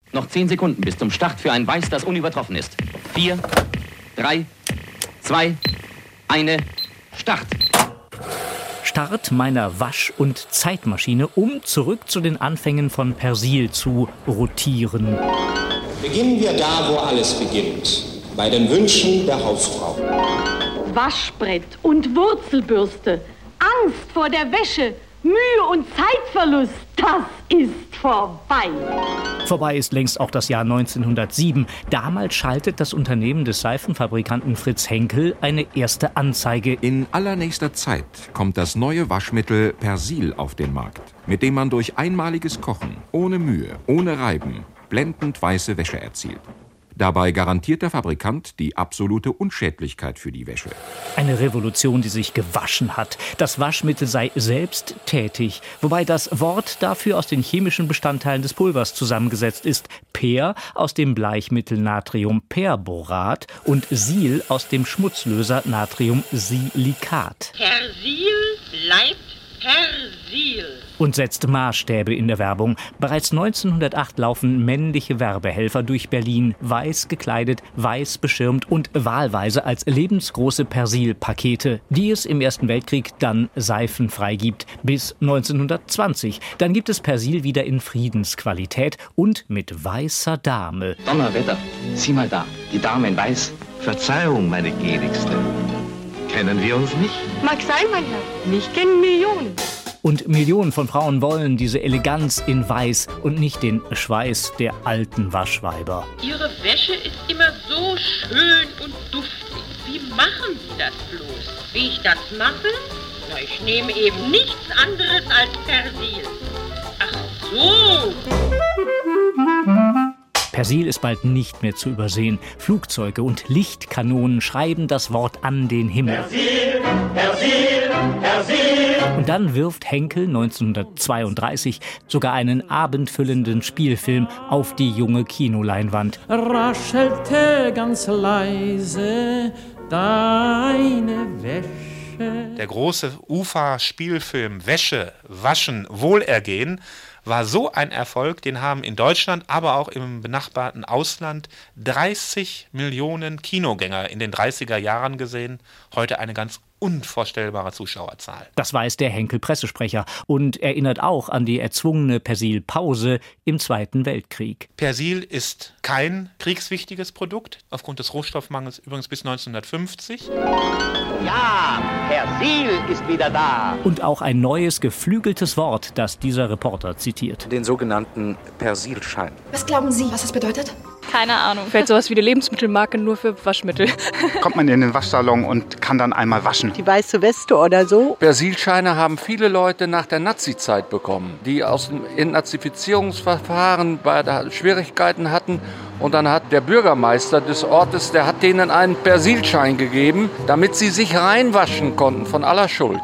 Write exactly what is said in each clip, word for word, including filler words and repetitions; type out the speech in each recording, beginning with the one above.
Noch zehn Sekunden bis zum Start für ein Weiß, das unübertroffen ist. Vier, drei, zwei, eine, Start. Start meiner Wasch- und Zeitmaschine, um zurück zu den Anfängen von Persil zu rotieren. Beginnen wir da, wo alles beginnt. Bei den Wünschen der Hausfrau. Waschbrett und Wurzelbürste, Angst vor der Wäsche, Mühe und Zeitverlust, das ist vorbei. Vorbei ist längst auch das Jahr neunzehnhundertsieben. Damals schaltet das Unternehmen des Seifenfabrikanten Fritz Henkel eine erste Anzeige. In allernächster Zeit kommt das neue Waschmittel Persil auf den Markt, mit dem man durch einmaliges Kochen, ohne Mühe, ohne Reiben, blendend weiße Wäsche erzielt. Dabei garantiert der Fabrikant die absolute Unschädlichkeit für die Wäsche. Eine Revolution, die sich gewaschen hat. Das Waschmittel sei selbst tätig, wobei das Wort dafür aus den chemischen Bestandteilen des Pulvers zusammengesetzt ist. Per aus dem Bleichmittel Natriumperborat und Sil aus dem Schmutzlöser Natriumsilikat. Persil bleibt Persil. Und setzt Maßstäbe in der Werbung. Bereits neunzehnhundertacht laufen männliche Werbehelfer durch Berlin, weiß gekleidet, weiß beschirmt und wahlweise als lebensgroße Persil-Pakete, die es im Ersten Weltkrieg dann seifenfrei gibt, bis neunzehnhundertzwanzig. Dann gibt es Persil wieder in Friedensqualität und mit weißer Dame. Donnerwetter, sieh mal da, die Dame in Weiß. Verzeihung, meine Gnädigste. Kennen wir uns nicht? Mag sein, mein Herr. Mich kennen Millionen. Und Millionen von Frauen wollen diese Eleganz in Weiß und nicht den Schweiß der alten Waschweiber. Ihre Wäsche ist immer so schön und duftig. Wie machen Sie das bloß? Wie ich das mache? Na, ich nehme eben nichts anderes als Persil. Ach so! Persil ist bald nicht mehr zu übersehen. Flugzeuge und Lichtkanonen schreiben das Wort an den Himmel. Persil, Persil, Persil. Und dann wirft Henkel neunzehnhundertzweiunddreißig sogar einen abendfüllenden Spielfilm auf die junge Kinoleinwand. Raschelte ganz leise deine Wäsche. Der große U F A-Spielfilm Wäsche, Waschen, Wohlergehen war so ein Erfolg, den haben in Deutschland, aber auch im benachbarten Ausland dreißig Millionen Kinogänger in den dreißiger Jahren gesehen. Heute eine ganz unvorstellbare Zuschauerzahl. Das weiß der Henkel-Pressesprecher und erinnert auch an die erzwungene Persil-Pause im Zweiten Weltkrieg. Persil ist kein kriegswichtiges Produkt, aufgrund des Rohstoffmangels übrigens bis neunzehnhundertfünfzig. Ja, Persil ist wieder da. Und auch ein neues, geflügeltes Wort, das dieser Reporter zitiert. Den sogenannten Persilschein. Was glauben Sie, was das bedeutet? Keine Ahnung. Vielleicht sowas wie eine Lebensmittelmarke nur für Waschmittel. Kommt man in den Waschsalon und kann dann einmal waschen. Die weiße Weste oder so. Persilscheine haben viele Leute nach der Nazizeit bekommen, die aus dem Entnazifizierungsverfahren bei der Schwierigkeiten hatten. Und dann hat der Bürgermeister des Ortes, der hat denen einen Persilschein gegeben, damit sie sich reinwaschen konnten von aller Schuld.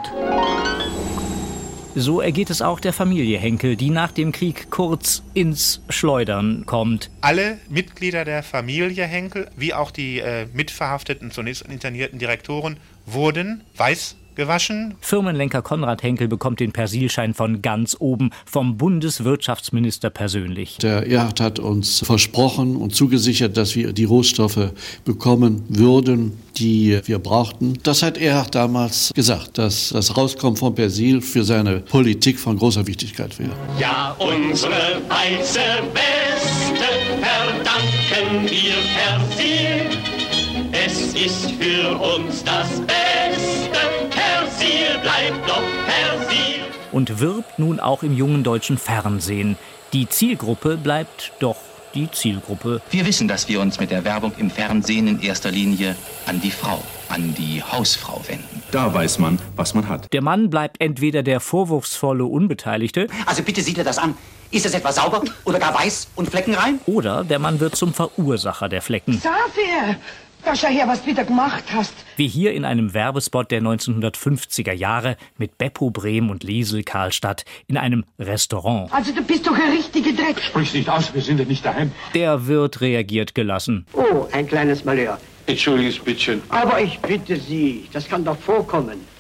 So ergeht es auch der Familie Henkel, die nach dem Krieg kurz ins Schleudern kommt. Alle Mitglieder der Familie Henkel, wie auch die äh, mitverhafteten, zunächst internierten Direktoren, wurden weiß gewaschen. Firmenlenker Konrad Henkel bekommt den Persilschein von ganz oben, vom Bundeswirtschaftsminister persönlich. Der Erhard hat uns versprochen und zugesichert, dass wir die Rohstoffe bekommen würden, die wir brauchten. Das hat Erhard damals gesagt, dass das Rauskommen von Persil für seine Politik von großer Wichtigkeit wäre. Ja, unsere weiße Weste verdanken wir Persil. Es ist für uns das Beste. Persil bleibt doch Persil. Und wirbt nun auch im jungen deutschen Fernsehen. Die Zielgruppe bleibt doch die Zielgruppe. Wir wissen, dass wir uns mit der Werbung im Fernsehen in erster Linie an die Frau, an die Hausfrau wenden. Da weiß man, was man hat. Der Mann bleibt entweder der vorwurfsvolle Unbeteiligte. Also bitte sieh dir das an. Ist es etwa sauber oder gar weiß und fleckenrein? Oder der Mann wird zum Verursacher der Flecken. Safir! Da schau her, was du wieder gemacht hast. Wie hier in einem Werbespot der neunzehnhundertfünfziger Jahre mit Beppo Brehm und Liesel Karlstadt in einem Restaurant. Also du bist doch ein richtiger Dreck. Sprich nicht aus, wir sind ja nicht daheim. Der Wirt reagiert gelassen. Oh, ein kleines Malheur. Entschuldiges bittchen. Aber ich bitte Sie, das kann doch vorkommen.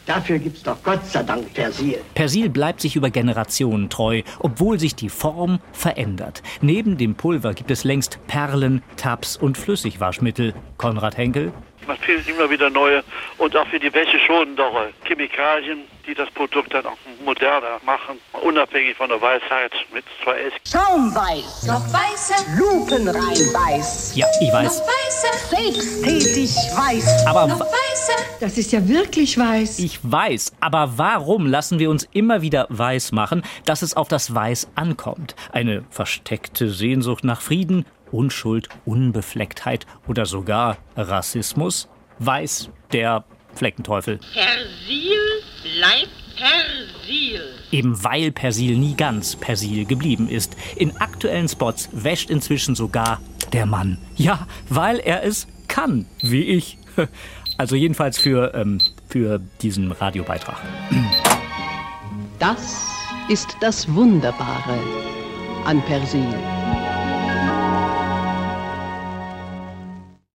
Dafür gibt's doch Gott sei Dank Persil. Persil bleibt sich über Generationen treu, obwohl sich die Form verändert. Neben dem Pulver gibt es längst Perlen, Tabs und Flüssigwaschmittel. Konrad Henkel. Man findet immer wieder neue und auch für die Wäsche schonendere Chemikalien, die das Produkt dann auch moderner machen, unabhängig von der Weißheit mit zwei S. Schaumweiß. Noch weißer. Lupenrein weiß. Ja, ich weiß. Noch weißer. Selbsttätig weiß. Aber noch weißer. Das ist ja wirklich weiß. Ich weiß, aber warum lassen wir uns immer wieder weiß machen, dass es auf das Weiß ankommt? Eine versteckte Sehnsucht nach Frieden? Unschuld, Unbeflecktheit oder sogar Rassismus? Weiß der Fleckenteufel. Persil bleibt Persil. Eben weil Persil nie ganz Persil geblieben ist. In aktuellen Spots wäscht inzwischen sogar der Mann. Ja, weil er es kann, wie ich. Also jedenfalls für, ähm, für diesen Radiobeitrag. Das ist das Wunderbare an Persil.